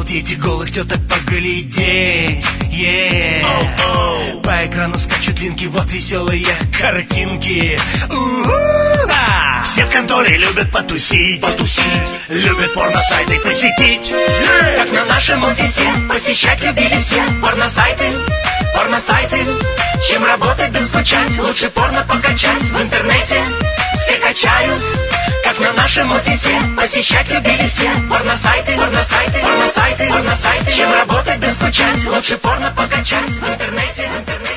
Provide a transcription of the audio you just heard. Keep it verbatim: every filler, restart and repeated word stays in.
обалдеть, голых теток поглядеть, yeah. oh, oh. По экрану скачут линки, вот веселые картинки. У-у-у-а! Все в конторе любят потусить, потусить, любят порно-сайты посетить, yeah. Как на нашем офисе посещать любили все порно-сайты, порно-сайты. Чем работать да скучать, лучше порно покачать в интернете. Все качают, как на нашем офисе посещать любили все порно-сайты, порно-сайты, порно-сайты, порно-сайты. Чем работать да скучать, лучше порно покачать в интернете, в интернете.